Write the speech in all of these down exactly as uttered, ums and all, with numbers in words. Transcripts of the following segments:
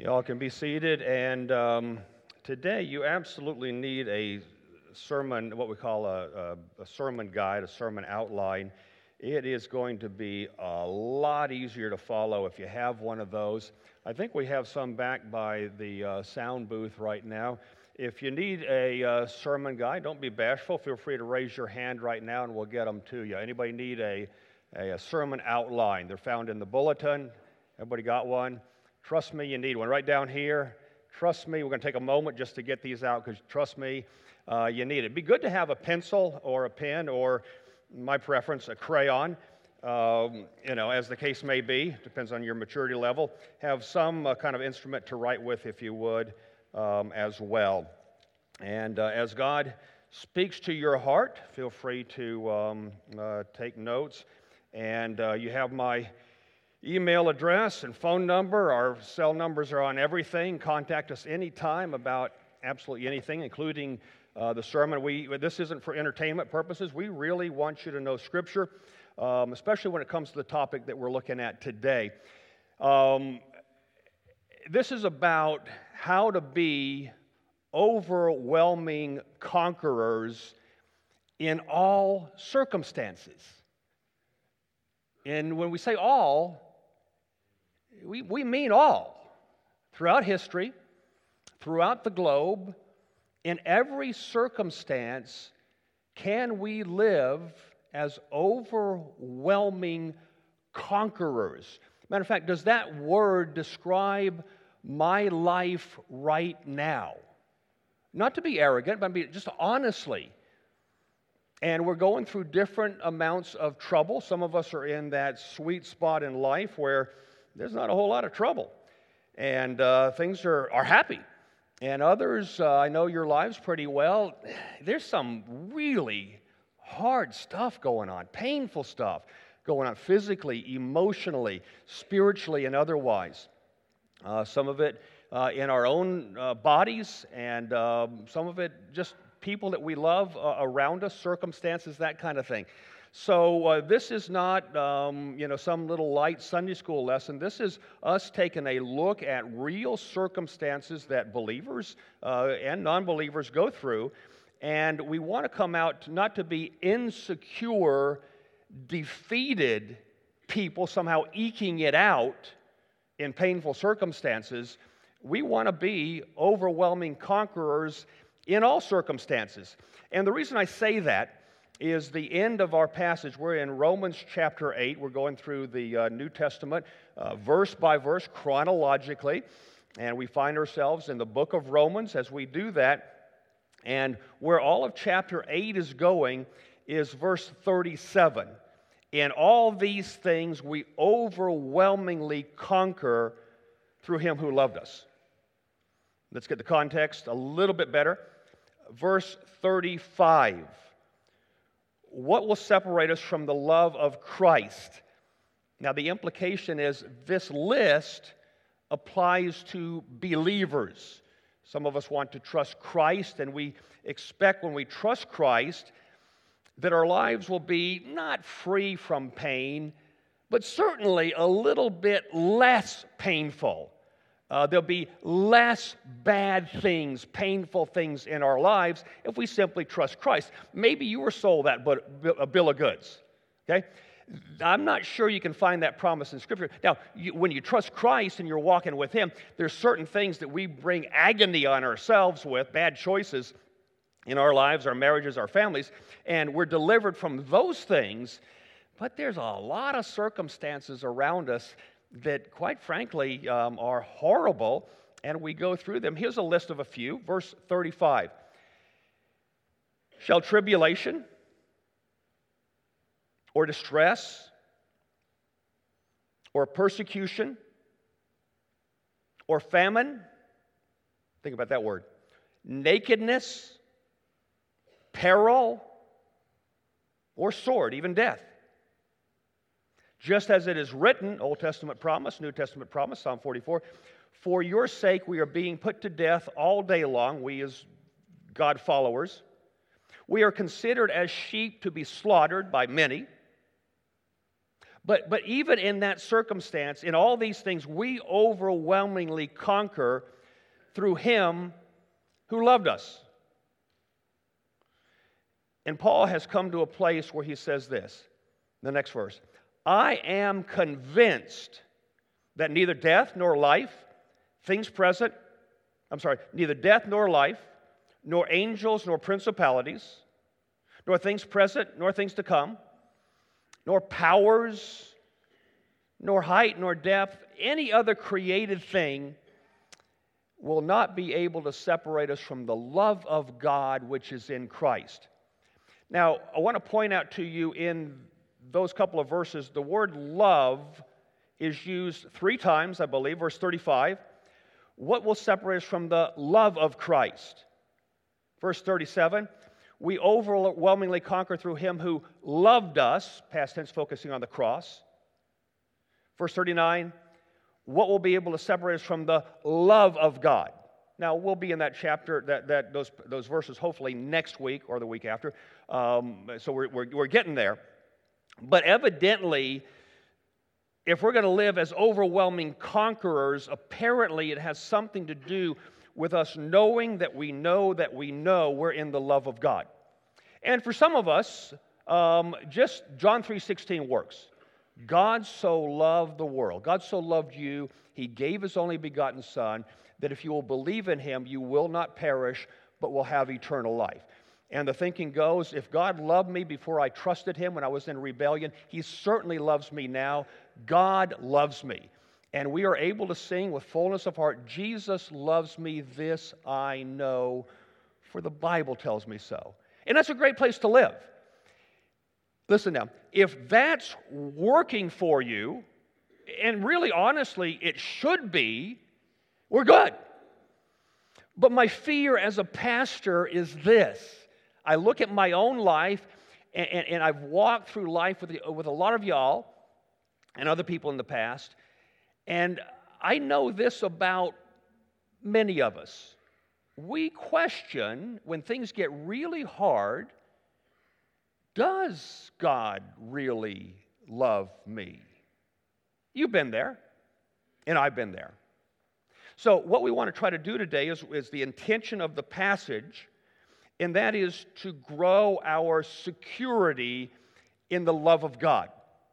Y'all can be seated, and um, today you absolutely need a sermon, what we call a, a, a sermon guide, a sermon outline. It is going to be a lot easier to follow if you have one of those. I think we have some back by the uh, sound booth right now. If you need a uh, sermon guide, don't be bashful. Feel free to raise your hand right now, and we'll get them to you. Anybody need a, a, a sermon outline? They're found in the bulletin. Everybody got one? Trust me, you need one. Right down here, trust me, we're going to take a moment just to get these out because trust me, uh, you need it. It'd be good to have a pencil or a pen or, my preference, a crayon, um, you know, as the case may be. Depends on your maturity level. Have some uh, kind of instrument to write with, if you would, um, as well. And uh, as God speaks to your heart, feel free to um, uh, take notes. And uh, you have my email address and phone number. Our cell numbers are on everything. Contact us anytime about absolutely anything, including uh, the sermon. We This isn't for entertainment purposes. We really want you to know Scripture, um, especially when it comes to the topic that we're looking at today. Um, this is about how to be overwhelming conquerors in all circumstances. And when we say all, We, we mean all. Throughout history, throughout the globe, in every circumstance, can we live as overwhelming conquerors? Matter of fact, does that word describe my life right now? Not to be arrogant, but just honestly. And we're going through different amounts of trouble. Some of us are in that sweet spot in life where there's not a whole lot of trouble, and uh, things are, are happy. And others, uh, I know your lives pretty well, there's some really hard stuff going on, painful stuff going on physically, emotionally, spiritually, and otherwise. Uh, some of it uh, in our own uh, bodies, and um, some of it just people that we love uh, around us, circumstances, that kind of thing. So uh, this is not, um, you know, some little light Sunday school lesson. This is us taking a look at real circumstances that believers uh, and non-believers go through, and we want to come out not to be insecure, defeated people somehow eking it out in painful circumstances. We want to be overwhelming conquerors in all circumstances. And the reason I say that is the end of our passage. We're in Romans chapter eight. We're going through the uh, New Testament uh, verse by verse chronologically, and we find ourselves in the book of Romans as we do that. And where all of chapter eight is going is verse thirty-seven. In all these things we overwhelmingly conquer through Him who loved us. Let's get the context a little bit better. Verse thirty-five. What will separate us from the love of Christ? Now, the implication is this list applies to believers. Some of us want to trust Christ, and we expect when we trust Christ that our lives will be not free from pain, but certainly a little bit less painful. Uh, there'll be less bad things, painful things in our lives if we simply trust Christ. Maybe you were sold that a bill of goods, okay? I'm not sure you can find that promise in Scripture. Now, you, when you trust Christ and you're walking with Him, there's certain things that we bring agony on ourselves with, bad choices in our lives, our marriages, our families, and we're delivered from those things, but there's a lot of circumstances around us that, quite frankly, um, are horrible, and we go through them. Here's a list of a few. Verse thirty-five. Shall tribulation or distress or persecution or famine, think about that word, nakedness, peril, or sword, even death? Just as it is written, Old Testament promise, New Testament promise, Psalm forty-four, for your sake we are being put to death all day long, we as God followers. We are considered as sheep to be slaughtered by many. But, but even in that circumstance, in all these things, we overwhelmingly conquer through Him who loved us. And Paul has come to a place where he says this, the next verse, I am convinced that neither death nor life, things present, I'm sorry, neither death nor life, nor angels nor principalities, nor things present nor things to come, nor powers, nor height, nor depth, any other created thing will not be able to separate us from the love of God which is in Christ. Now, I want to point out to you in those couple of verses, the word love is used three times, I believe, verse thirty-five. What will separate us from the love of Christ? Verse thirty-seven, we overwhelmingly conquer through Him who loved us, past tense focusing on the cross. Verse thirty-nine, what will be able to separate us from the love of God? Now, we'll be in that chapter, that, that those, those verses, hopefully next week or the week after. Um, so we're, we're, we're getting there. But evidently, if we're going to live as overwhelming conquerors, apparently it has something to do with us knowing that we know that we know we're in the love of God. And for some of us, um, just John three sixteen works. God so loved the world. God so loved you, He gave His only begotten Son, that if you will believe in Him, you will not perish, but will have eternal life. And the thinking goes, if God loved me before I trusted Him when I was in rebellion, He certainly loves me now. God loves me. And we are able to sing with fullness of heart, Jesus loves me, this I know, for the Bible tells me so. And that's a great place to live. Listen now, if that's working for you, and really honestly it should be, we're good. But my fear as a pastor is this. I look at my own life, and, and, and I've walked through life with, the, with a lot of y'all and other people in the past, and I know this about many of us. We question, when things get really hard, does God really love me? You've been there, and I've been there. So what we want to try to do today is, is the intention of the passage, and that is to grow our security in the love of God.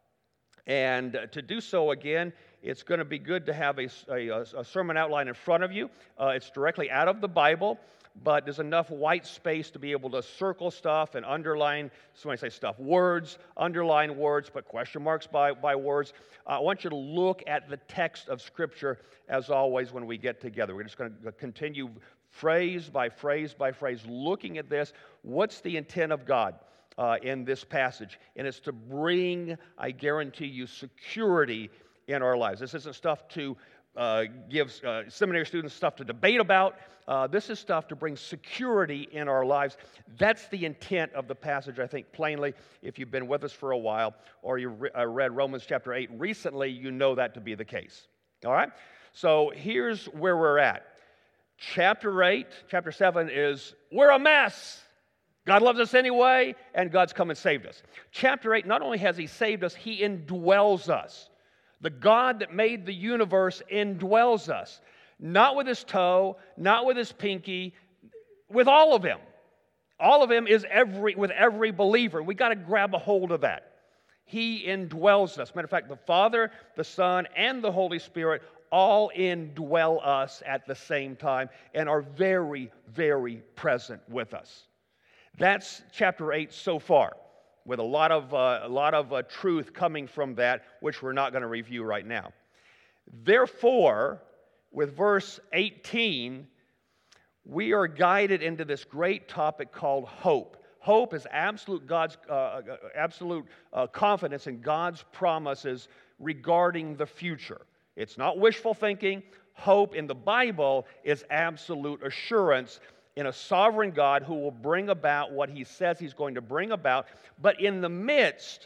And to do so, again, it's going to be good to have a, a, a sermon outline in front of you. Uh, it's directly out of the Bible, but there's enough white space to be able to circle stuff and underline, so when I say stuff, words, underline words, put question marks by, by words. Uh, I want you to look at the text of Scripture, as always, when we get together. We're just going to continue phrase by phrase by phrase, looking at this. What's the intent of God uh, in this passage? And it's to bring, I guarantee you, security in our lives. This isn't stuff to uh, give uh, seminary students stuff to debate about. Uh, this is stuff to bring security in our lives. That's the intent of the passage, I think, plainly. If you've been with us for a while or you re- uh, read Romans chapter eight recently, you know that to be the case. All right? So here's where we're at. Chapter eight, chapter seven is, we're a mess. God loves us anyway, and God's come and saved us. Chapter eight, not only has He saved us, He indwells us. The God that made the universe indwells us. Not with His toe, not with His pinky, with all of Him. All of Him is every with every believer. We got to grab a hold of that. He indwells us. Matter of fact, the Father, the Son, and the Holy Spirit all indwell us at the same time and are very, very present with us. That's chapter eight so far, with a lot of, uh, a lot of uh, truth coming from that, which we're not going to review right now. Therefore, with verse eighteen, we are guided into this great topic called hope. Hope is absolute God's uh, absolute uh, confidence in God's promises regarding the future. It's not wishful thinking. Hope in the Bible is absolute assurance in a sovereign God who will bring about what He says He's going to bring about. But in the midst,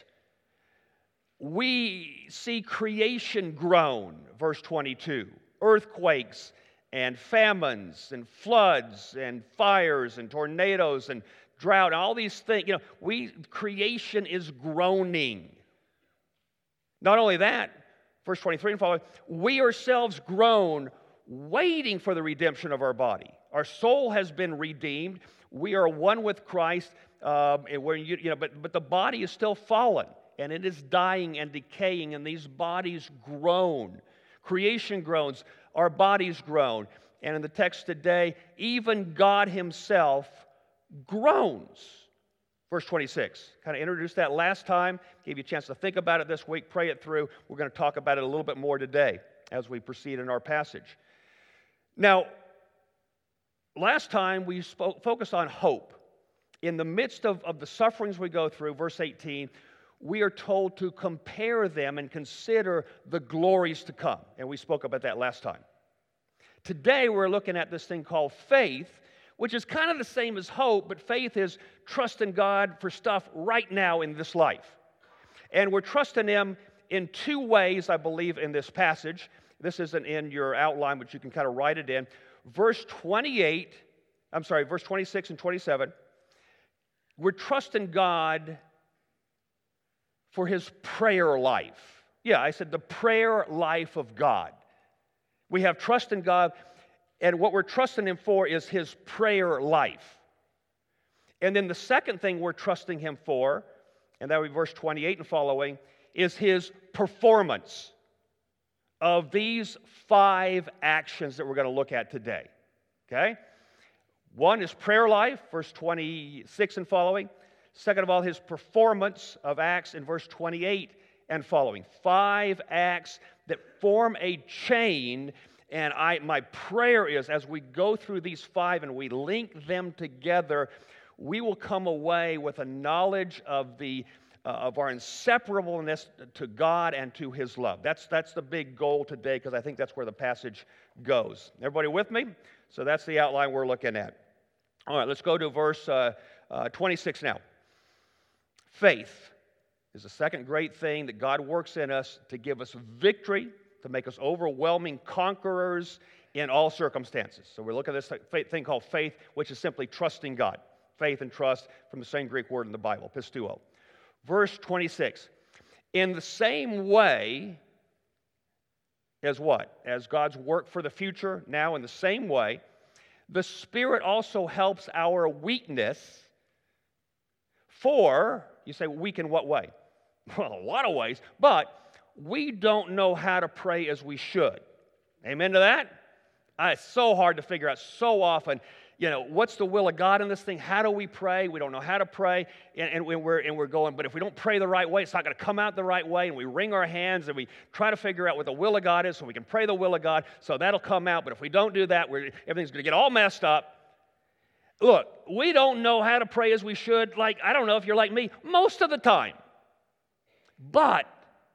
we see creation groan, verse twenty-two. Earthquakes and famines and floods and fires and tornadoes and drought and all these things. You know, we creation is groaning. Not only that, verse twenty-three and following, we ourselves groan, waiting for the redemption of our body. Our soul has been redeemed. We are one with Christ, um, and we're, you know, but, but the body is still fallen, and it is dying and decaying, and these bodies groan. Creation groans, our bodies groan. And in the text today, even God himself groans. Verse twenty-six, kind of introduced that last time, gave you a chance to think about it this week, pray it through. We're going to talk about it a little bit more today as we proceed in our passage. Now, last time we spoke, focused on hope. In the midst of, of the sufferings we go through, verse eighteen, we are told to compare them and consider the glories to come. And we spoke about that last time. Today we're looking at this thing called faith, which is kind of the same as hope, but faith is trusting God for stuff right now in this life. And we're trusting Him in two ways, I believe, in this passage. This isn't in your outline, but you can kind of write it in. Verse twenty-eight, I'm sorry, verse twenty-six and twenty-seven, we're trusting God for His prayer life. Yeah, I said the prayer life of God. We have trust in God, and what we're trusting Him for is His prayer life. And then the second thing we're trusting Him for, and that would be verse twenty-eight and following, is His performance of these five actions that we're going to look at today. Okay? One is prayer life, verse twenty-six and following. Second of all, His performance of acts in verse twenty-eight and following. Five acts that form a chain, and I, my prayer is as we go through these five and we link them together, we will come away with a knowledge of the uh, of our inseparableness to God and to His love. That's, that's the big goal today, because I think that's where the passage goes. Everybody with me? So that's the outline we're looking at. All right, let's go to verse uh, uh, twenty-six now. Faith is the second great thing that God works in us to give us victory, to make us overwhelming conquerors in all circumstances. So we're looking at this thing called faith, which is simply trusting God. Faith and trust from the same Greek word in the Bible, pistuo. Verse twenty-six, in the same way as what? As God's work for the future, now in the same way, the Spirit also helps our weakness. For, you say, weak in what way? Well, a lot of ways, but we don't know how to pray as we should. Amen to that? Uh, it's so hard to figure out so often, you know, what's the will of God in this thing? How do we pray? We don't know how to pray, and, and, we're, and we're going, but if we don't pray the right way, it's not going to come out the right way, and we wring our hands, and we try to figure out what the will of God is so we can pray the will of God, so that'll come out, but if we don't do that, we're, everything's going to get all messed up. Look, we don't know how to pray as we should, like, I don't know if you're like me, most of the time. But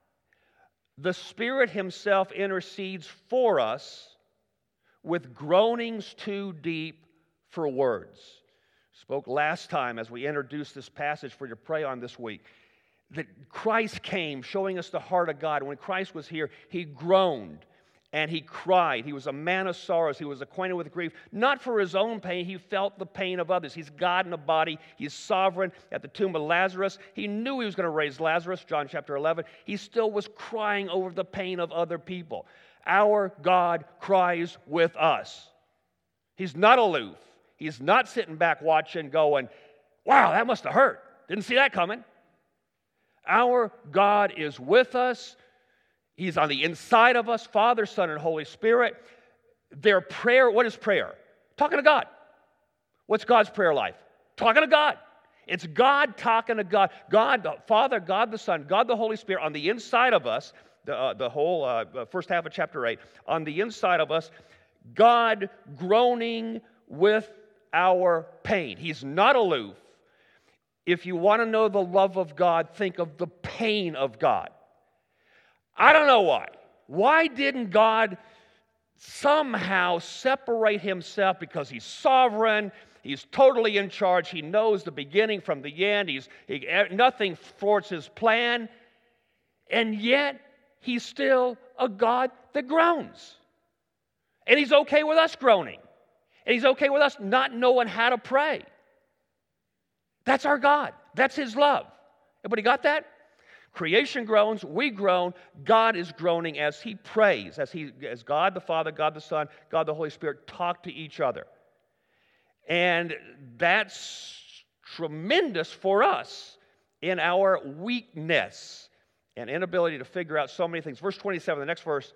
the Spirit Himself intercedes for us with groanings too deep for words. Spoke last time as we introduced this passage for you to pray on this week, that Christ came showing us the heart of God. When Christ was here, He groaned and He cried. He was a man of sorrows. He was acquainted with grief. Not for His own pain. He felt the pain of others. He's God in a body. He's sovereign. At the tomb of Lazarus, He knew He was going to raise Lazarus, John chapter eleven. He still was crying over the pain of other people. Our God cries with us. He's not aloof. He's not sitting back watching going, wow, that must have hurt. Didn't see that coming. Our God is with us. He's on the inside of us, Father, Son, and Holy Spirit. Their prayer, what is prayer? Talking to God. What's God's prayer life? Talking to God. It's God talking to God. God the Father, God the Son, God the Holy Spirit on the inside of us, the, uh, the whole uh, first half of chapter eight, on the inside of us, God groaning with our pain. He's not aloof. If you want to know the love of God, think of the pain of God. I don't know why. Why didn't God somehow separate Himself? Because He's sovereign, He's totally in charge, He knows the beginning from the end, He's he, nothing thwarts His plan, and yet He's still a God that groans. And He's okay with us groaning. And He's okay with us not knowing how to pray. That's our God. That's His love. Everybody got that? Creation groans, we groan, God is groaning as he prays, as he, as God the Father, God the Son, God the Holy Spirit talk to each other. And that's tremendous for us in our weakness and inability to figure out so many things. Verse twenty-seven, the next verse.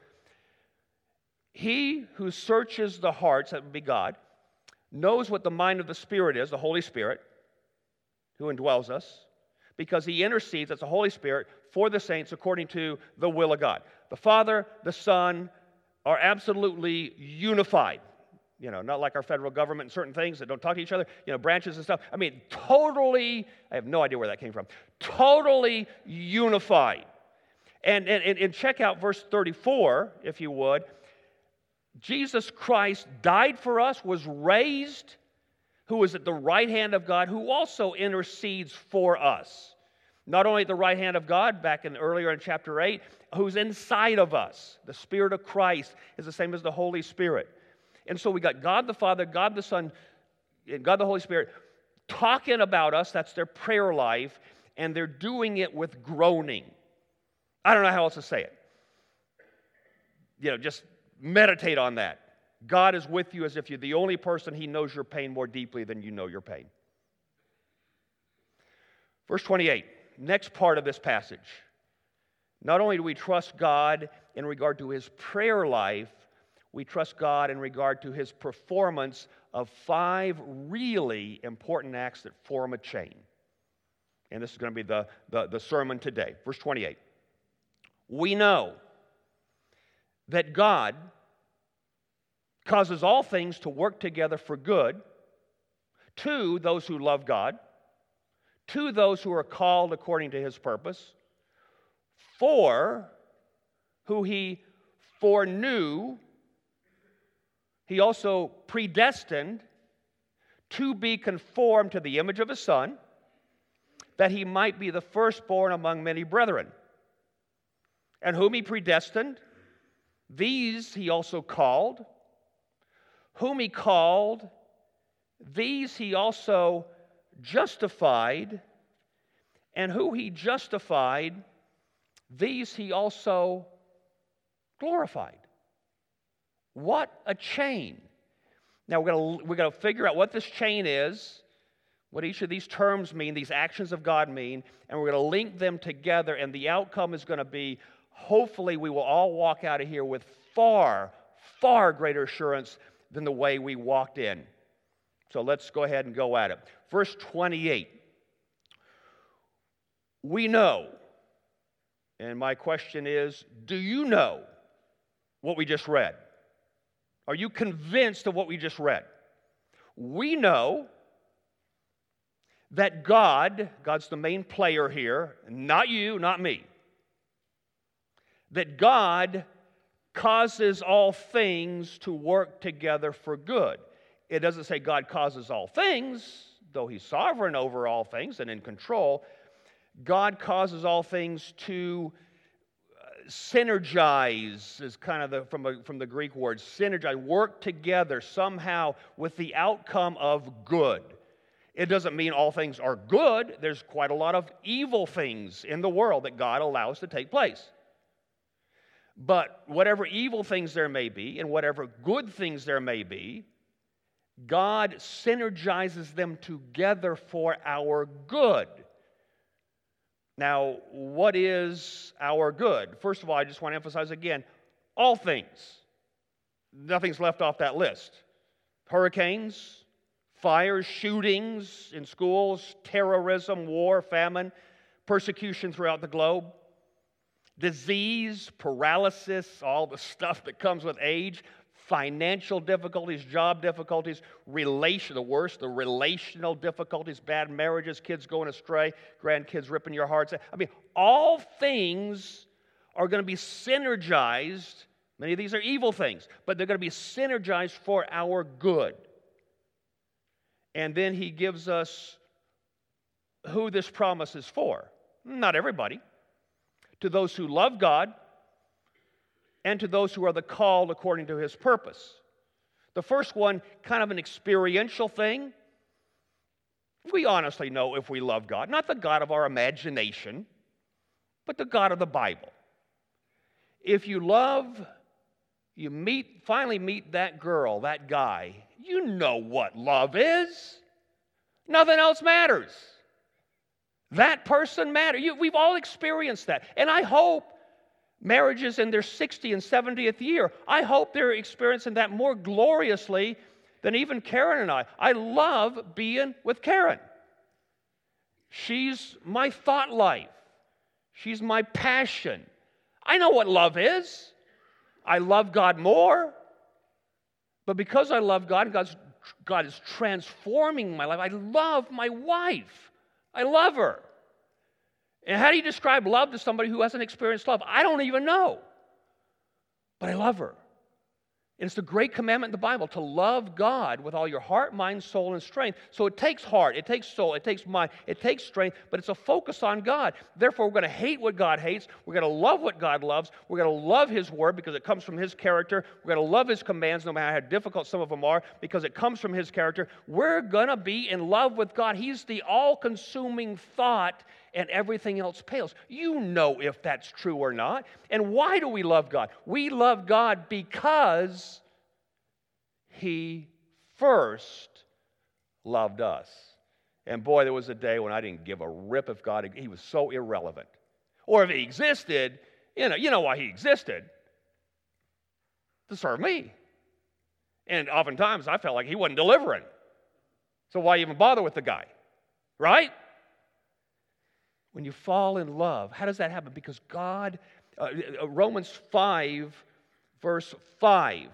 He who searches the hearts, that would be God, knows what the mind of the Spirit is, the Holy Spirit, who indwells us, because he intercedes, that's the Holy Spirit, for the saints according to the will of God. The Father, the Son are absolutely unified. You know, not like our federal government and certain things that don't talk to each other, you know, branches and stuff. I mean, totally, I have no idea where that came from. Totally unified. And, and, and check out verse thirty-four, if you would. Jesus Christ died for us, was raised, who is at the right hand of God, who also intercedes for us. Not only at the right hand of God, back in earlier in chapter eight, who's inside of us. The Spirit of Christ is the same as the Holy Spirit. And so we got God the Father, God the Son, and God the Holy Spirit talking about us. That's their prayer life, and they're doing it with groaning. I don't know how else to say it. You know, just meditate on that. God is with you as if you're the only person he knows your pain more deeply than you know your pain. Verse twenty-eight, next part of this passage. Not only do we trust God in regard to his prayer life, we trust God in regard to his performance of five really important acts that form a chain. And this is going to be the, the, the sermon today. Verse twenty-eight. We know that God causes all things to work together for good to those who love God, to those who are called according to his purpose, for who he foreknew, he also predestined to be conformed to the image of his Son, that he might be the firstborn among many brethren. And whom he predestined, these he also called. Whom he called, these he also justified. And who he justified, these he also glorified. What a chain. Now we're going to we're going to figure out what this chain is, what each of these terms mean, these actions of God mean, and we're going to link them together, and the outcome is going to be, hopefully we will all walk out of here with far, far greater assurance than the way we walked in. So let's go ahead and go at it. Verse twenty-eight. We know, and my question is, do you know what we just read? Are you convinced of what we just read? We know that God, God's the main player here, not you, not me, that God causes all things to work together for good. It doesn't say God causes all things, though he's sovereign over all things and in control. God causes all things to synergize, is kind of the, from, a, from the Greek word, synergize, work together somehow with the outcome of good. It doesn't mean all things are good. There's quite a lot of evil things in the world that God allows to take place. But whatever evil things there may be and whatever good things there may be, God synergizes them together for our good. Now, what is our good? First of all, I just want to emphasize again, all things. Nothing's left off that list. Hurricanes, fires, shootings in schools, terrorism, war, famine, persecution throughout the globe, disease, paralysis, all the stuff that comes with age, financial difficulties, job difficulties, relation, the worst, the relational difficulties, bad marriages, kids going astray, grandkids ripping your hearts out. I mean, all things are going to be synergized. Many of these are evil things, but they're going to be synergized for our good. And then he gives us who this promise is for. Not everybody. To those who love God, and to those who are the called according to his purpose. The first one, kind of an experiential thing. We honestly know if we love God, not the God of our imagination, but the God of the Bible. If you love, you meet, finally meet that girl, that guy, you know what love is. Nothing else matters. That person matters. You, we've all experienced that. And I hope marriages in their sixtieth and seventieth year, I hope they're experiencing that more gloriously than even Karen and I. I love being with Karen. She's my thought life. She's my passion. I know what love is. I love God more. But because I love God, God's, God is transforming my life. I love my wife. I love her. And how do you describe love to somebody who hasn't experienced love? I don't even know. But I love her. And it's the great commandment in the Bible to love God with all your heart, mind, soul, and strength. So it takes heart, it takes soul, it takes mind, it takes strength, but it's a focus on God. Therefore, we're going to hate what God hates. We're going to love what God loves. We're going to love His Word because it comes from His character. We're going to love His commands no matter how difficult some of them are because it comes from His character. We're going to be in love with God. He's the all-consuming thought, and everything else pales. You know if that's true or not. And why do we love God? We love God because He first loved us. And boy, there was a day when I didn't give a rip if God, He was so irrelevant. Or if He existed, you know, you know why He existed? To serve me. And oftentimes I felt like He wasn't delivering. So why even bother with the guy? Right? When you fall in love, how does that happen? Because God, uh, Romans five, verse five,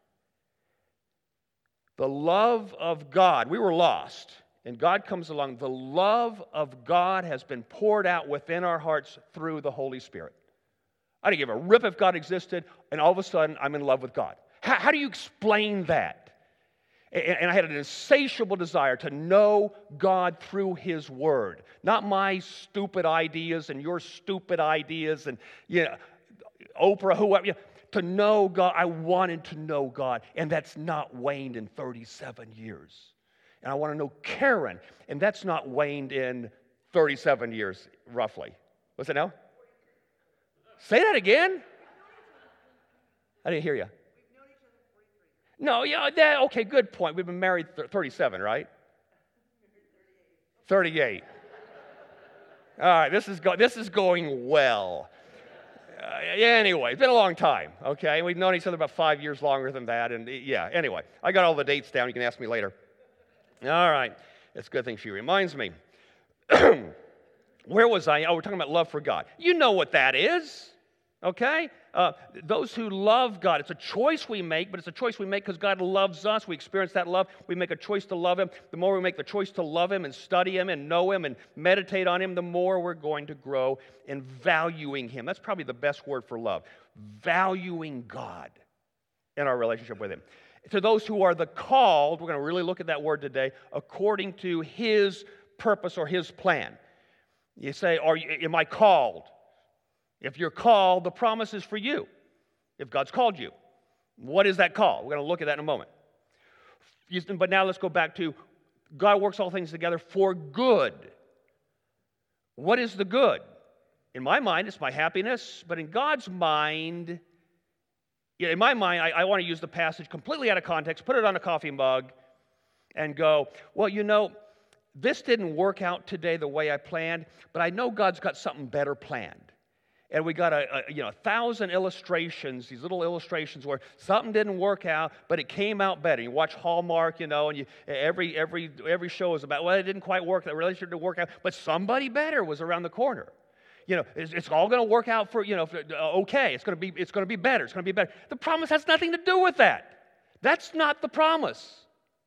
the love of God, we were lost, and God comes along. The love of God has been poured out within our hearts through the Holy Spirit. I didn't give a rip if God existed, and all of a sudden I'm in love with God. How, how do you explain that? And I had an insatiable desire to know God through His Word. Not my stupid ideas and your stupid ideas and, you know, Oprah, whoever. You know, to know God, I wanted to know God. And that's not waned in thirty-seven years. And I want to know Karen. And that's not waned in thirty-seven years, roughly. What's it now? Say that again. I didn't hear you. No, yeah, that, okay, good point. We've been married th- thirty-seven, right? thirty-eight. All right, this is, go- this is going well. Uh, anyway, it's been a long time, okay? We've known each other about five years longer than that, and yeah, anyway. I got all the dates down. You can ask me later. All right. It's a good thing she reminds me. Where was I? Oh, we're talking about love for God. You know what that is. Okay? Uh, those who love God, it's a choice we make, but it's a choice we make because God loves us. We experience that love. We make a choice to love Him. The more we make the choice to love Him and study Him and know Him and meditate on Him, the more we're going to grow in valuing Him. That's probably the best word for love. Valuing God in our relationship with Him. To those who are the called, we're going to really look at that word today, according to His purpose or His plan. You say, are you, am I called? If you're called, the promise is for you. If God's called you. What is that call? We're going to look at that in a moment. But now let's go back to God works all things together for good. What is the good? In my mind, it's my happiness. But in God's mind, in my mind, I, I want to use the passage completely out of context, put it on a coffee mug, and go, well, you know, this didn't work out today the way I planned, but I know God's got something better planned. And we got a, a you know a thousand illustrations, these little illustrations where something didn't work out, but it came out better. You watch Hallmark, you know, and you, every every every show is about, well, it didn't quite work, that relationship didn't work out, but somebody better was around the corner. You know, it's, it's all going to work out for you know for, uh, okay. It's going to be it's going to be better. It's going to be better. The promise has nothing to do with that. That's not the promise.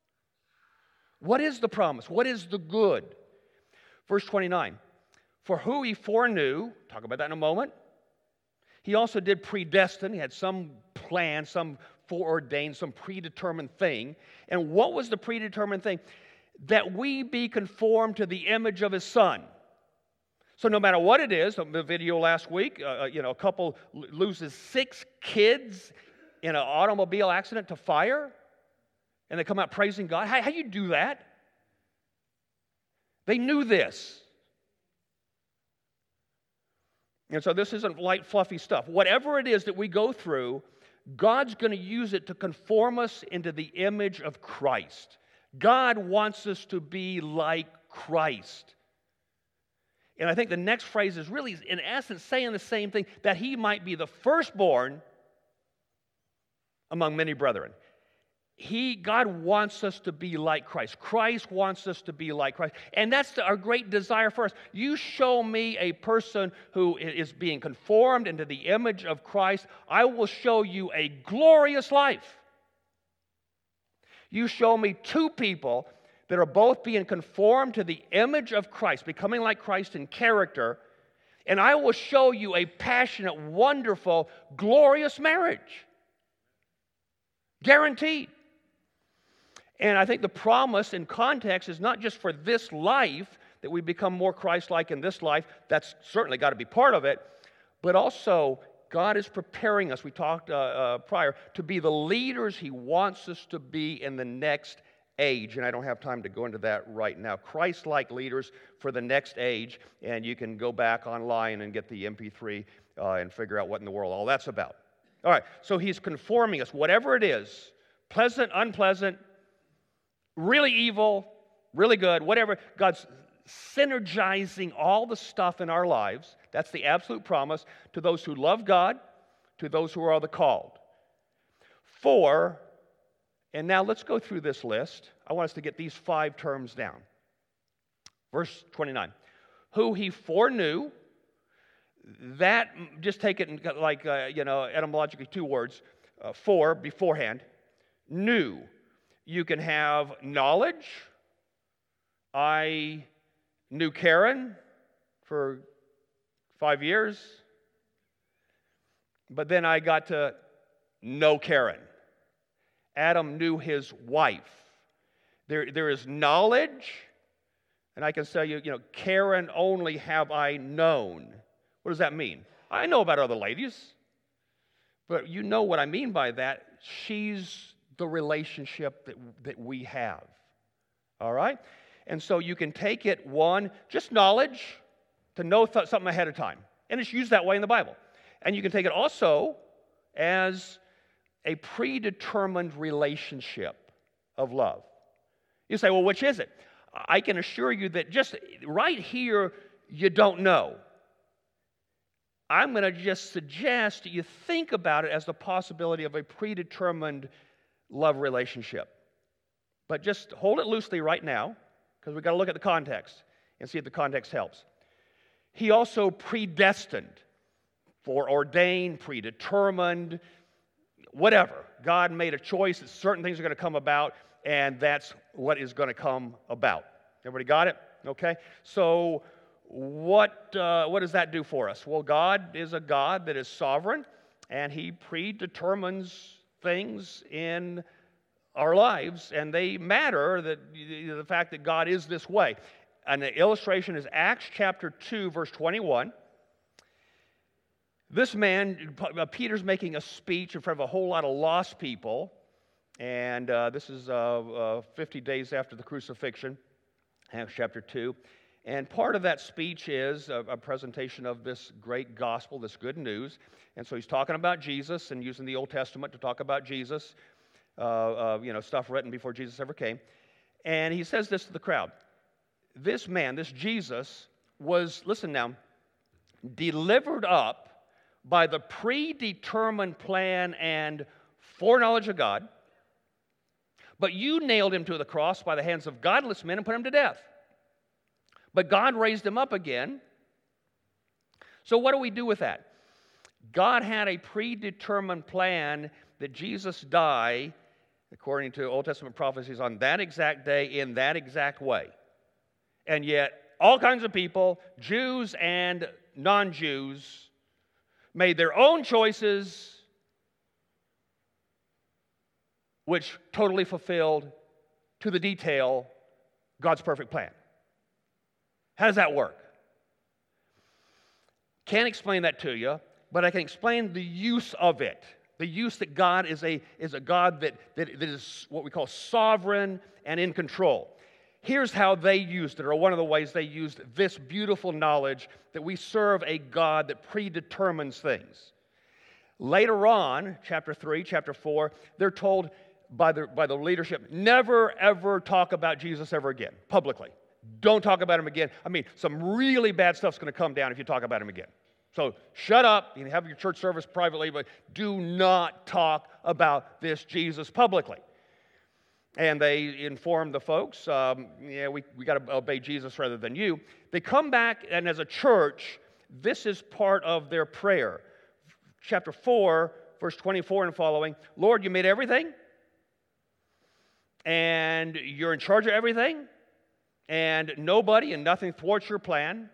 What is the promise? What is the good? Verse twenty-nine. For who He foreknew, talk about that in a moment, He also did predestine. He had some plan, some foreordained, some predetermined thing. And what was the predetermined thing? That we be conformed to the image of His Son. So no matter what it is, the video last week, uh, you know, a couple loses six kids in an automobile accident to fire, and they come out praising God. How, how do you do that? They knew this. And so this isn't light, fluffy stuff. Whatever it is that we go through, God's going to use it to conform us into the image of Christ. God wants us to be like Christ. And I think the next phrase is really, in essence, saying the same thing, that he might be the firstborn among many brethren. He, God wants us to be like Christ. Christ wants us to be like Christ. And that's the, our great desire for us. You show me a person who is being conformed into the image of Christ, I will show you a glorious life. You show me two people that are both being conformed to the image of Christ, becoming like Christ in character, and I will show you a passionate, wonderful, glorious marriage. Guaranteed. And I think the promise in context is not just for this life, that we become more Christ-like in this life. That's certainly got to be part of it. But also, God is preparing us, we talked uh, uh, prior, to be the leaders he wants us to be in the next age. And I don't have time to go into that right now. Christ-like leaders for the next age. And you can go back online and get the M P three uh, and figure out what in the world all that's about. All right, so he's conforming us, whatever it is, pleasant, unpleasant, really evil, really good, whatever. God's synergizing all the stuff in our lives. That's the absolute promise to those who love God, to those who are the called. For, and now let's go through this list. I want us to get these five terms down. Verse twenty-nine. Who he foreknew, that, just take it in like, uh, you know, etymologically two words. Uh, for, beforehand. Knew. You can have knowledge. I knew Karen for five years. But then I got to know Karen. Adam knew his wife. There, there is knowledge. And I can tell you, you know, Karen only have I known. What does that mean? I know about other ladies. But you know what I mean by that. She's the relationship that, that we have. All right? And so you can take it, one, just knowledge, to know th- something ahead of time. And it's used that way in the Bible. And you can take it also as a predetermined relationship of love. You say, well, which is it? I can assure you that just right here, you don't know. I'm going to just suggest you think about it as the possibility of a predetermined love relationship. But just hold it loosely right now, because we've got to look at the context and see if the context helps. He also predestined, foreordained, predetermined, whatever. God made a choice that certain things are going to come about, and that's what is going to come about. Everybody got it? Okay? So what, uh, what does that do for us? Well, God is a God that is sovereign, and he predetermines things in our lives, and they matter, that the fact that God is this way. And the illustration is Acts chapter two, verse twenty-one. This man, Peter's making a speech in front of a whole lot of lost people, and uh, this is uh, uh, fifty days after the crucifixion, Acts chapter two. And part of that speech is a, a presentation of this great gospel, this good news. And so he's talking about Jesus and using the Old Testament to talk about Jesus, uh, uh, you know, stuff written before Jesus ever came. And he says this to the crowd. This man, this Jesus, was, listen now, delivered up by the predetermined plan and foreknowledge of God, but you nailed him to the cross by the hands of godless men and put him to death. But God raised him up again. So what do we do with that? God had a predetermined plan that Jesus die, according to Old Testament prophecies, on that exact day, in that exact way. And yet, all kinds of people, Jews and non-Jews, made their own choices, which totally fulfilled, to the detail, God's perfect plan. How does that work? Can't explain that to you, but I can explain the use of it. The use that God is a, is a God that, that, that is what we call sovereign and in control. here's how they used it, or one of the ways they used this beautiful knowledge that we serve a God that predetermines things. Later on, chapter three, chapter four, they're told by the, by the leadership, never, ever talk about Jesus ever again, publicly. Don't talk about him again. I mean, some really bad stuff's going to come down if you talk about him again. So shut up. You can have your church service privately, but do not talk about this Jesus publicly. And they inform the folks, um, yeah, we, we got to obey Jesus rather than you. They come back, and as a church, this is part of their prayer. Chapter four, verse twenty-four and following, Lord, you made everything, and you're in charge of everything, and nobody and nothing thwarts your plan.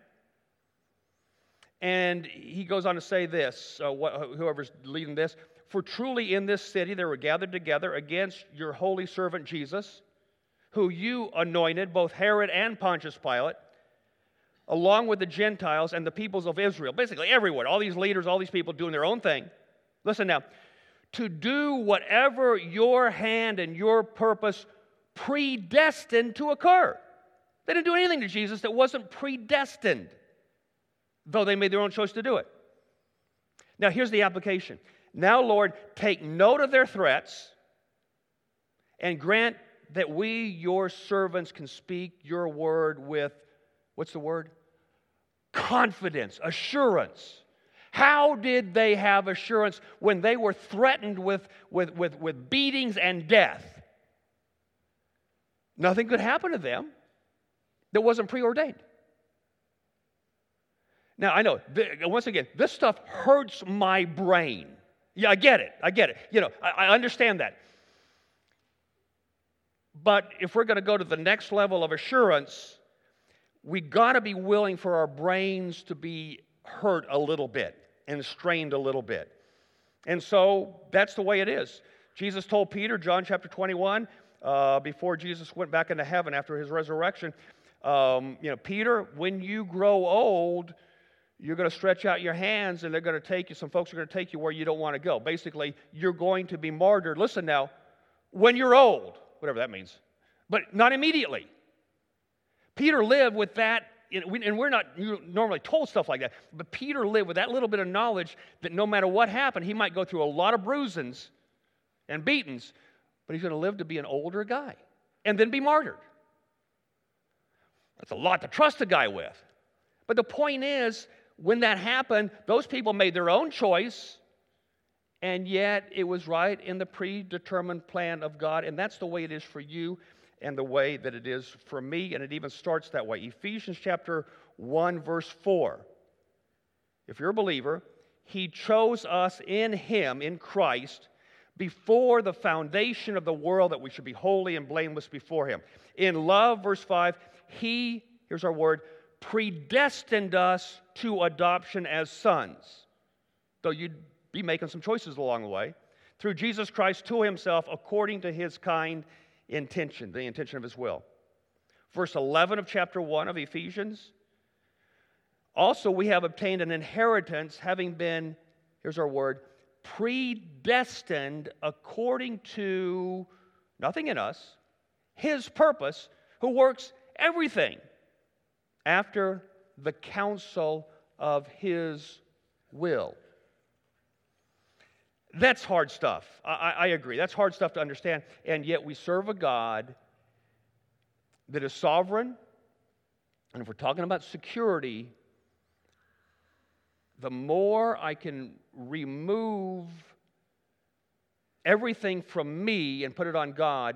And he goes on to say this, uh, wh- whoever's leading this, for truly in this city they were gathered together against your holy servant Jesus, who you anointed, both Herod and Pontius Pilate, along with the Gentiles and the peoples of Israel. Basically everyone, all these leaders, all these people doing their own thing. Listen now, to do whatever your hand and your purpose predestined to occur. They didn't do anything to Jesus that wasn't predestined, though they made their own choice to do it. Now, here's the application. Now, Lord, take note of their threats and grant that we, your servants, can speak your word with, what's the word? Confidence, assurance. How did they have assurance when they were threatened with, with, with, with beatings and death? Nothing could happen to them that wasn't preordained. Now, I know, th- once again, this stuff hurts my brain. Yeah, I get it. I get it. You know, I, I understand that. But if we're going to go to the next level of assurance, we got to be willing for our brains to be hurt a little bit and strained a little bit. And so that's the way it is. Jesus told Peter, John chapter twenty-one, uh, before Jesus went back into heaven after his resurrection, um, you know, Peter, when you grow old, you're going to stretch out your hands and they're going to take you, some folks are going to take you where you don't want to go. Basically, you're going to be martyred. Listen now, when you're old, whatever that means, but not immediately. Peter lived with that, and we're not normally told stuff like that, but Peter lived with that little bit of knowledge that no matter what happened, he might go through a lot of bruisings and beatings, but he's going to live to be an older guy and then be martyred. That's a lot to trust a guy with. But the point is, when that happened, those people made their own choice, and yet it was right in the predetermined plan of God, and that's the way it is for you and the way that it is for me, and it even starts that way. Ephesians chapter one, verse four. If you're a believer, he chose us in him, in Christ, before the foundation of the world, that we should be holy and blameless before him. In love, verse five, he, here's our word, predestined us to adoption as sons, though you'd be making some choices along the way, through Jesus Christ to himself, according to his kind intention, the intention of his will. Verse eleven of chapter one of Ephesians, also we have obtained an inheritance, having been, here's our word, predestined according to, nothing in us, his purpose, who works everything after the counsel of his will. That's hard stuff. I, I agree. That's hard stuff to understand. And yet we serve a God that is sovereign. And if we're talking about security, the more I can remove everything from me and put it on God,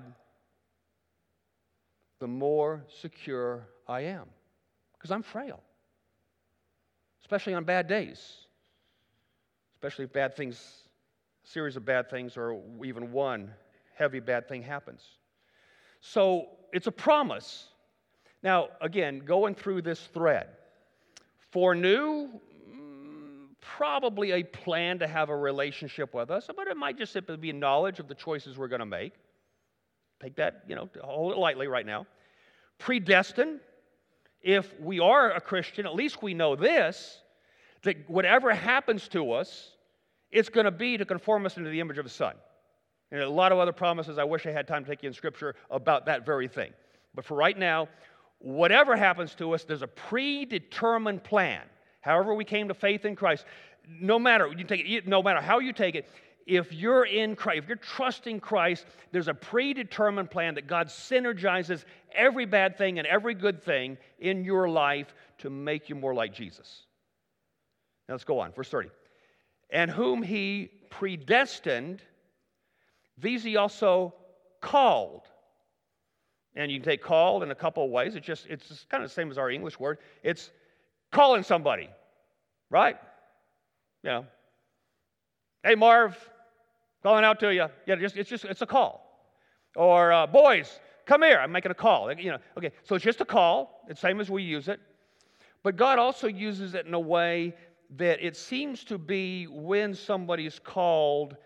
the more secure I am. Because I'm frail. Especially on bad days. Especially if bad things, a series of bad things, or even one heavy bad thing happens. So it's a promise. Now, again, going through this thread. Foreknew, probably a plan to have a relationship with us, but it might just simply be knowledge of the choices we're going to make. Take that, you know, hold it lightly right now. Predestined. If we are a Christian, at least we know this, that whatever happens to us, it's going to be to conform us into the image of His Son. And a lot of other promises, I wish I had time to take you in Scripture about that very thing. But for right now, whatever happens to us, there's a predetermined plan. However we came to faith in Christ, no matter you take it, no matter how you take it, if you're in Christ, if you're trusting Christ, there's a predetermined plan that God synergizes every bad thing and every good thing in your life to make you more like Jesus. Now let's go on, verse thirty. And whom he predestined, these he also called. And you can take called in a couple of ways. It's just it's just kind of the same as our English word. It's calling somebody, right? You know, hey Marv, calling out to you. Yeah, just it's just it's a call. Or uh, boys, come here. I'm making a call. You know, okay. So it's just a call. It's the same as we use it. But God also uses it in a way that it seems to be when somebody's called,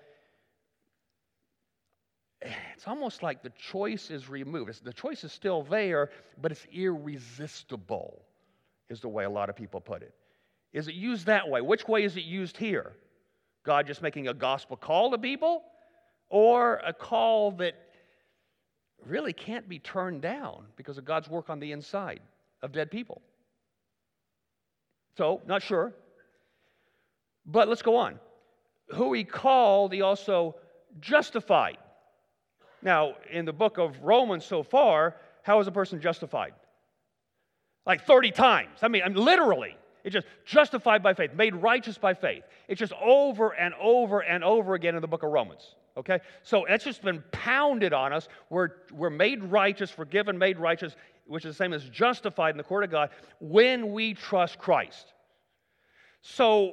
it's almost like the choice is removed. It's, the choice is still there, but it's irresistible, is the way a lot of people put it. Is it used that way? Which way is it used here? God just making a gospel call to people, or a call that really can't be turned down because of God's work on the inside of dead people? So, not sure. But let's go on. Who he called, he also justified. Now, in the book of Romans so far, how is a person justified? Like thirty times. I mean, I mean, literally. It's just justified by faith, made righteous by faith. It's just over and over and over again in the book of Romans. Okay? So that's just been pounded on us. We're, we're made righteous, forgiven, made righteous, which is the same as justified in the court of God, when we trust Christ. So,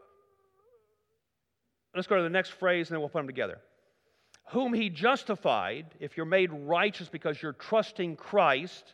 let's go to the next phrase and then we'll put them together. Whom he justified, if you're made righteous because you're trusting Christ,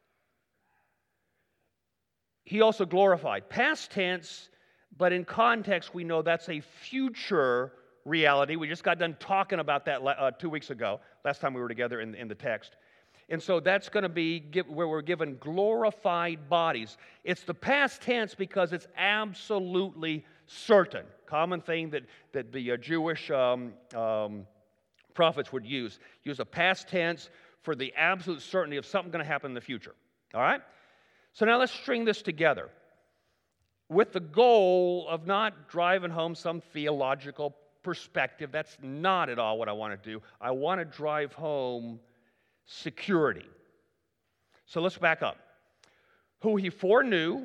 he also glorified. Past tense, but in context we know that's a future reality. We just got done talking about that uh, two weeks ago, last time we were together in, in the text. And so that's going to be where we're given glorified bodies. It's the past tense because it's absolutely certain. Common thing that, that the uh, Jewish um, um, prophets would use. Use a past tense for the absolute certainty of something going to happen in the future. All right? So now let's string this together with the goal of not driving home some theological perspective. That's not at all what I want to do. I want to drive home security. So let's back up. Who he foreknew,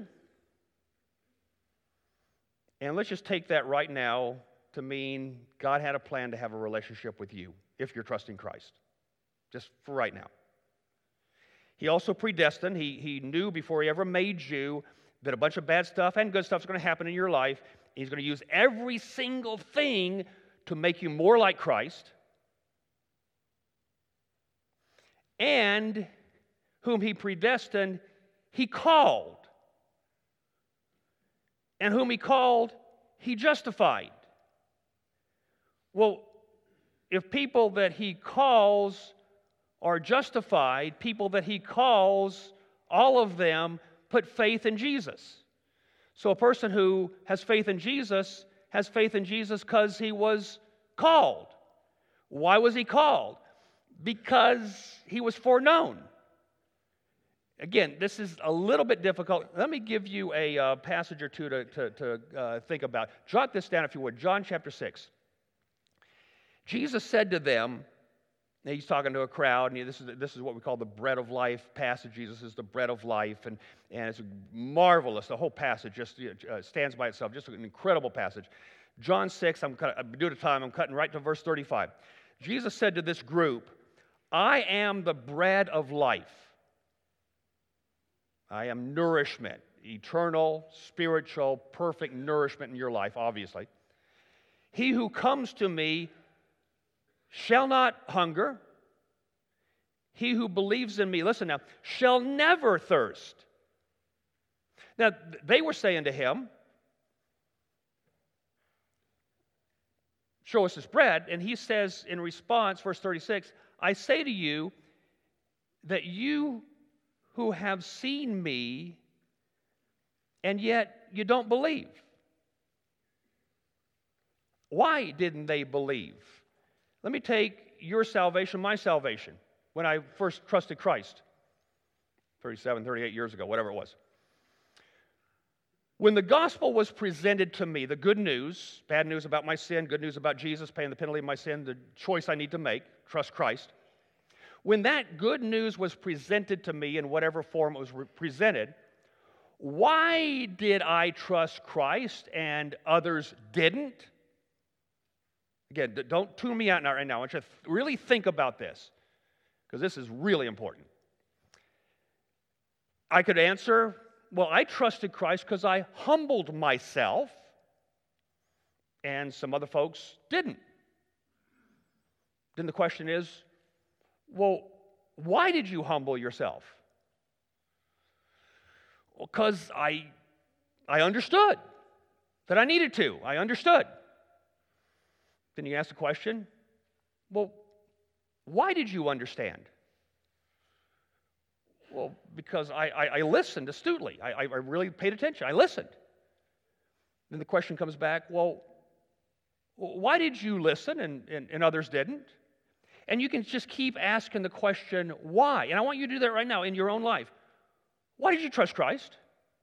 and let's just take that right now to mean God had a plan to have a relationship with you if you're trusting Christ. Just for right now. He also predestined. He, he knew before he ever made you that a bunch of bad stuff and good stuff is going to happen in your life. He's going to use every single thing to make you more like Christ. And whom he predestined, he called. And whom he called, he justified. Well, if people that he calls are justified, people that he calls, all of them put faith in Jesus. So a person who has faith in Jesus has faith in Jesus because he was called. Why was he called? Because he was foreknown. Again, this is a little bit difficult. Let me give you a uh, passage or two to, to, to uh, think about. Jot this down if you would. John chapter six. Jesus said to them, now he's talking to a crowd, and this is, this is what we call the bread of life passage. Jesus is the bread of life, and, and it's marvelous. The whole passage just uh, stands by itself. Just an incredible passage. John six, I'm, cut, I'm due to time, I'm cutting right to verse thirty-five. Jesus said to this group, I am the bread of life. I am nourishment, eternal, spiritual, perfect nourishment in your life, obviously. He who comes to me shall not hunger. He who believes in me, listen now, shall never thirst. Now, they were saying to him, show us this bread. And he says in response, verse thirty-six, I say to you that you who have seen me, and yet you don't believe. Why didn't they believe? Let me take your salvation, my salvation, when I first trusted Christ. thirty-seven, thirty-eight years ago, whatever it was. When the gospel was presented to me, the good news, bad news about my sin, good news about Jesus paying the penalty of my sin, the choice I need to make, trust Christ. When that good news was presented to me in whatever form it was re- presented, why did I trust Christ and others didn't? Again, d- don't tune me out now, right now. I want you to th- really think about this, because this is really important. I could answer, well, I trusted Christ because I humbled myself, and some other folks didn't. Then the question is, well, why did you humble yourself? Well, because I, I understood that I needed to. I understood. Then you ask the question, well, why did you understand? Well, because I, I, I listened astutely. I, I really paid attention. I listened. Then the question comes back, well, why did you listen and, and, and others didn't? And you can just keep asking the question, why? And I want you to do that right now in your own life. Why did you trust Christ?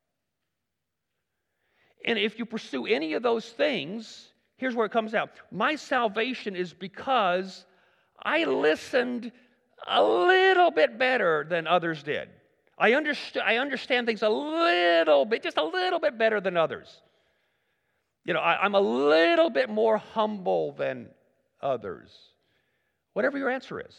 And if you pursue any of those things, here's where it comes out. My salvation is because I listened a little bit better than others did. I, underst- I understand things a little bit, just a little bit better than others. You know, I, I'm a little bit more humble than others. Whatever your answer is.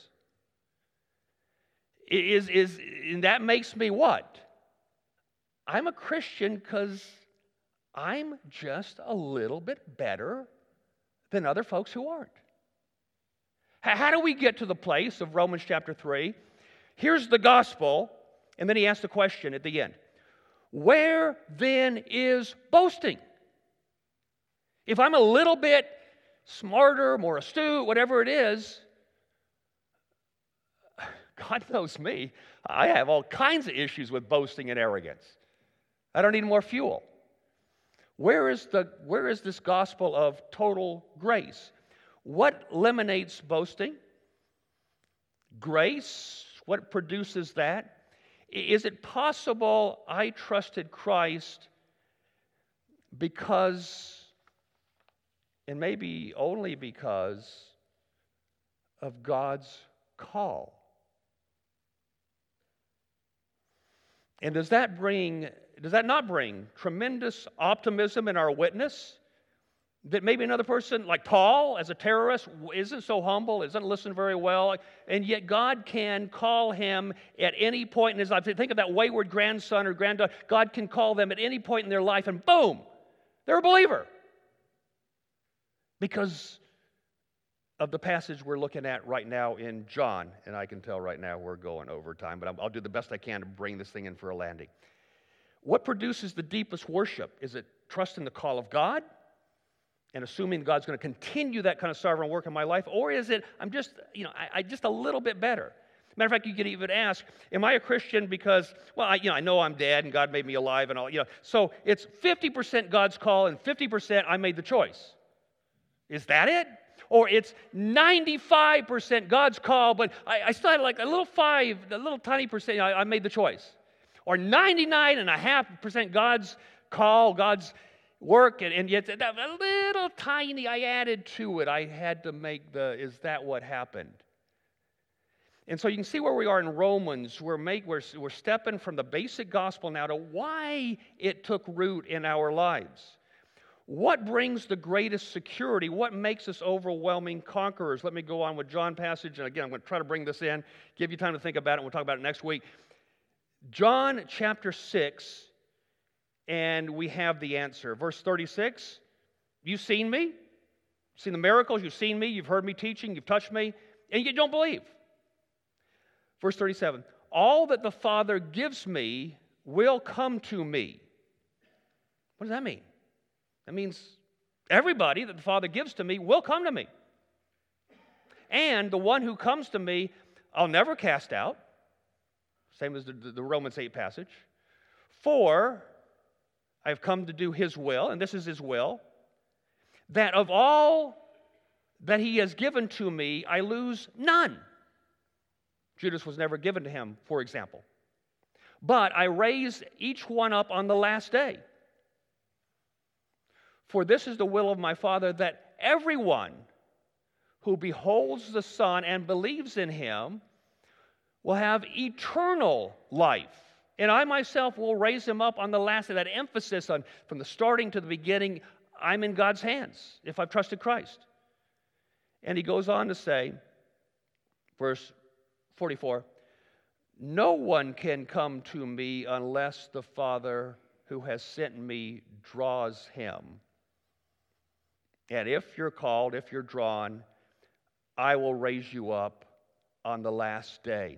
Is, is, and that makes me what? I'm a Christian because I'm just a little bit better than other folks who aren't. How do we get to the place of Romans chapter three? Here's the gospel, and then he asks the question at the end. Where then is boasting? If I'm a little bit smarter, more astute, whatever it is, God knows me. I have all kinds of issues with boasting and arrogance. I don't need more fuel. Where is the where is this gospel of total grace? What eliminates boasting? Grace. What produces that? Is it possible I trusted Christ because, and maybe only because, of God's call? And does that bring, does that not bring tremendous optimism in our witness? That maybe another person, like Paul, as a terrorist, isn't so humble, doesn't listen very well, and yet God can call him at any point in his life. Think of that wayward grandson or granddaughter. God can call them at any point in their life, and boom, they're a believer. Because of the passage we're looking at right now in John, and I can tell right now we're going over time, but I'll do the best I can to bring this thing in for a landing. What produces the deepest worship? Is it trust in the call of God and assuming God's going to continue that kind of sovereign work in my life? Or is it, I'm just, you know, I, I just a little bit better? Matter of fact, you could even ask, am I a Christian because, well, I, you know, I know I'm dead and God made me alive and all, you know, so it's fifty percent God's call and fifty percent I made the choice. Is that it? Or it's ninety-five percent God's call, but I, I still had like a little five, a little tiny percent, I, I made the choice. Or ninety-nine point five percent God's call, God's work, and, and yet that a little tiny I added to it. I had to make the, is that what happened? And so you can see where we are in Romans. We're, make, we're, we're stepping from the basic gospel now to why it took root in our lives. What brings the greatest security? What makes us overwhelming conquerors? Let me go on with John passage. And again, I'm going to try to bring this in, give you time to think about it. We'll talk about it next week. John chapter six, and we have the answer. Verse thirty-six, you've seen me. You've seen the miracles. You've seen me. You've heard me teaching. You've touched me. And you don't believe. Verse thirty-seven, all that the Father gives me will come to me. What does that mean? That means everybody that the Father gives to me will come to me. And the one who comes to me, I'll never cast out. Same as the, the Romans eight passage. For I have come to do his will, and this is his will, that of all that he has given to me, I lose none. Judas was never given to him, for example. But I raise each one up on the last day. For this is the will of my Father, that everyone who beholds the Son and believes in him will have eternal life. And I myself will raise him up on the last day. That emphasis on from the starting to the beginning, I'm in God's hands if I've trusted Christ. And he goes on to say, verse forty-four, no one can come to me unless the Father who has sent me draws him. And if you're called, if you're drawn, I will raise you up on the last day.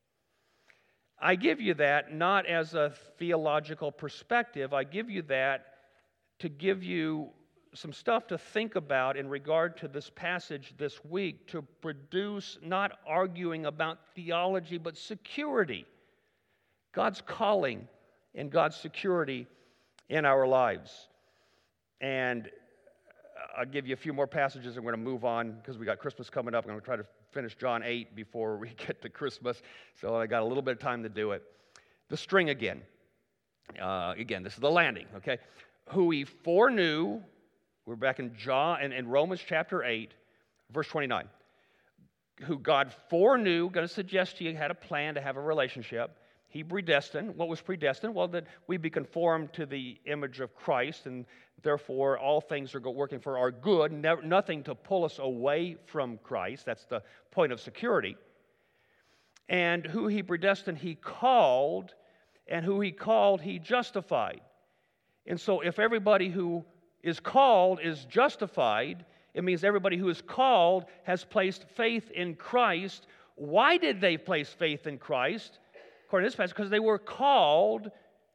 I give you that not as a theological perspective. I give you that to give you some stuff to think about in regard to this passage this week, to produce not arguing about theology, but security. God's calling and God's security in our lives. And I'll give you a few more passages. I'm going to move on because we got Christmas coming up. I'm going to try to finish John eight before we get to Christmas. So I got a little bit of time to do it. The string again. Uh, again, this is the landing, okay? Who he foreknew, we're back in John and in Romans chapter eight, verse twenty-nine. Who God foreknew, going to suggest to you had a plan to have a relationship. He predestined. What was predestined? Well, that we be conformed to the image of Christ, and therefore all things are working for our good, never, nothing to pull us away from Christ. That's the point of security. And who he predestined, he called, and who he called, he justified. And so if everybody who is called is justified, it means everybody who is called has placed faith in Christ. Why did they place faith in Christ? According to this passage, because they were called,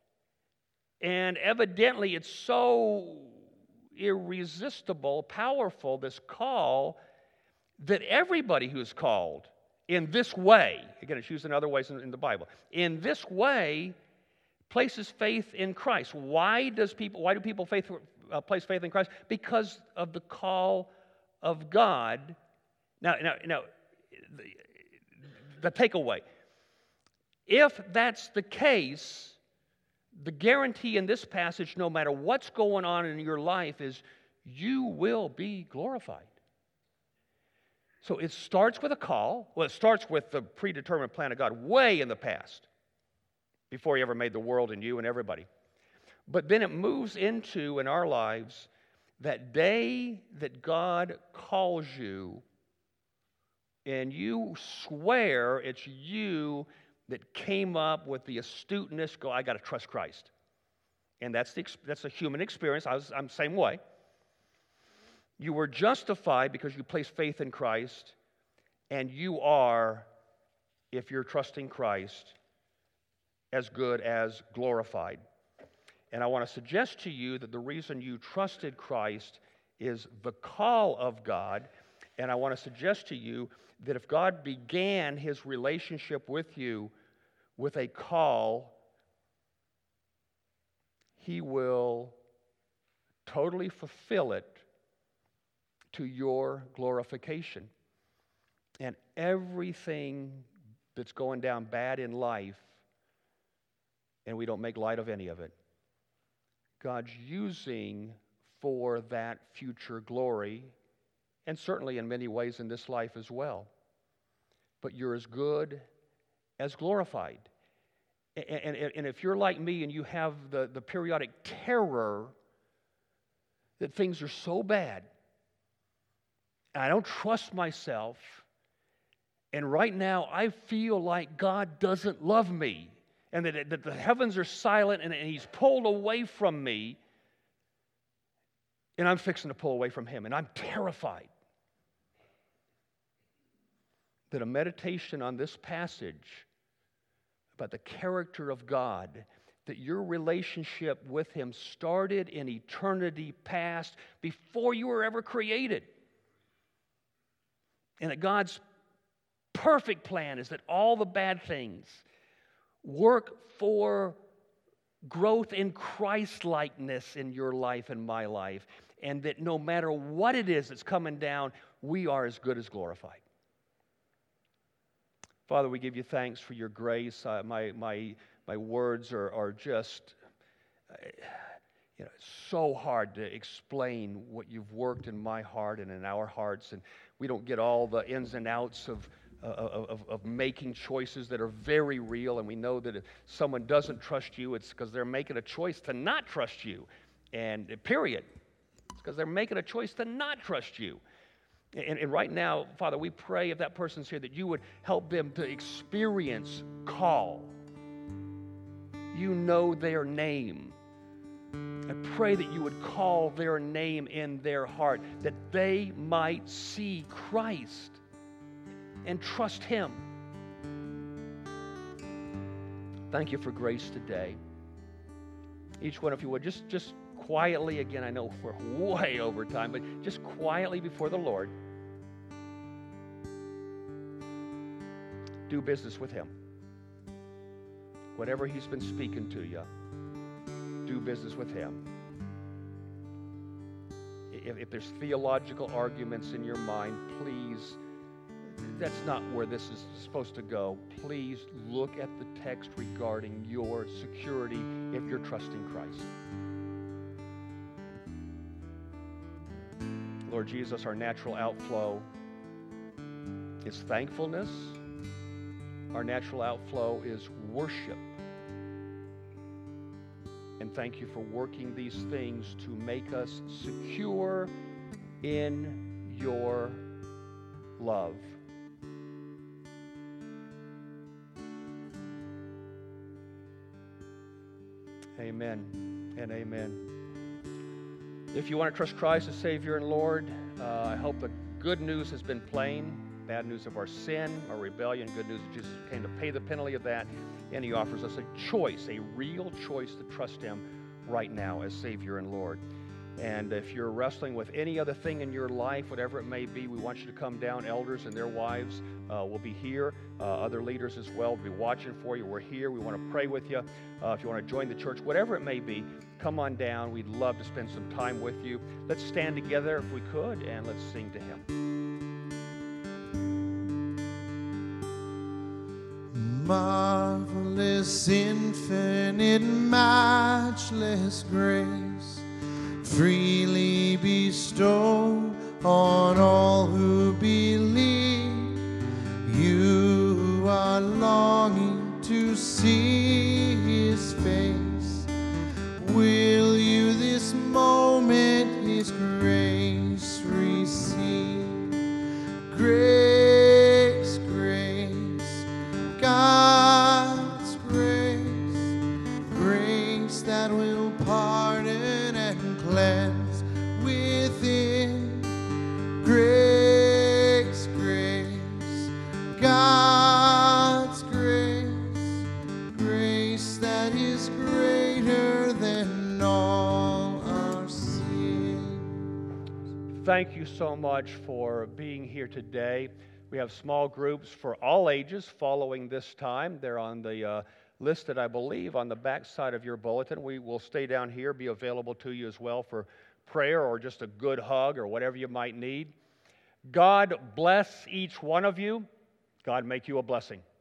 and evidently it's so irresistible, powerful, this call, that everybody who is called in this way, again, it's used in other ways in, in the Bible, in this way places faith in Christ. Why does people? Why do people faith, uh, place faith in Christ? Because of the call of God. Now, now, now, the, the takeaway. If that's the case, the guarantee in this passage, no matter what's going on in your life, is you will be glorified. So it starts with a call. Well, it starts with the predetermined plan of God way in the past, before he ever made the world and you and everybody. But then it moves into, in our lives, that day that God calls you, and you swear it's you that came up with the astuteness, go, I got to trust Christ. And that's the that's a human experience. I was, I'm the same way. You were justified because you placed faith in Christ, and you are, if you're trusting Christ, as good as glorified. And I want to suggest to you that the reason you trusted Christ is the call of God. And I want to suggest to you that if God began his relationship with you with a call, he will totally fulfill it to your glorification. And everything that's going down bad in life, and we don't make light of any of it, God's using for that future glory, and certainly in many ways in this life as well. But you're as good as glorified. And, and, and if you're like me and you have the, the periodic terror that things are so bad, and I don't trust myself, and right now I feel like God doesn't love me, and that, that the heavens are silent, and, and he's pulled away from me, and I'm fixing to pull away from him, and I'm terrified that a meditation on this passage about the character of God, that your relationship with him started in eternity past before you were ever created, and that God's perfect plan is that all the bad things work for growth in Christ-likeness in your life and my life, and that no matter what it is that's coming down, we are as good as glorified. Father, we give you thanks for your grace. Uh, my, my, my words are, are just, uh, you know, so hard to explain what you've worked in my heart and in our hearts. And we don't get all the ins and outs of, uh, of, of making choices that are very real. And we know that if someone doesn't trust you, it's because they're making a choice to not trust you. And uh, period. It's because they're making a choice to not trust you. And, and right now, Father, we pray if that person's here that you would help them to experience call. You know their name. I pray that you would call their name in their heart, that they might see Christ and trust Him. Thank you for grace today. Each one of you would just, just quietly, again, I know we're way over time, but just quietly before the Lord, do business with Him. Whatever He's been speaking to you, do business with Him. If, if there's theological arguments in your mind, please, that's not where this is supposed to go. Please look at the text regarding your security if you're trusting Christ. Lord Jesus, our natural outflow is thankfulness. Our natural outflow is worship. And thank you for working these things to make us secure in your love. Amen and amen. If you want to trust Christ as Savior and Lord, uh, I hope the good news has been plain. Bad news of our sin, our rebellion, good news that Jesus came to pay the penalty of that, and He offers us a choice, a real choice to trust Him right now as Savior and Lord. And if you're wrestling with any other thing in your life, whatever it may be, we want you to come down. Elders and their wives uh, will be here. Uh, other leaders as well will be watching for you. We're here. We want to pray with you. Uh, if you want to join the church, whatever it may be, come on down. We'd love to spend some time with you. Let's stand together if we could, and let's sing to Him. Marvelous, infinite, matchless grace, freely bestowed on all who believe. You are longing to see His face. Will you this moment His grace receive? Grace, grace, God's grace, grace that will pardon and cleanse within. Grace, grace, God's grace, grace that is greater than all our sin. Thank you so much for being here today. We have small groups for all ages following this time. They're on the uh, listed, I believe, on the back side of your bulletin. We will stay down here, be available to you as well for prayer or just a good hug or whatever you might need. God bless each one of you. God make you a blessing.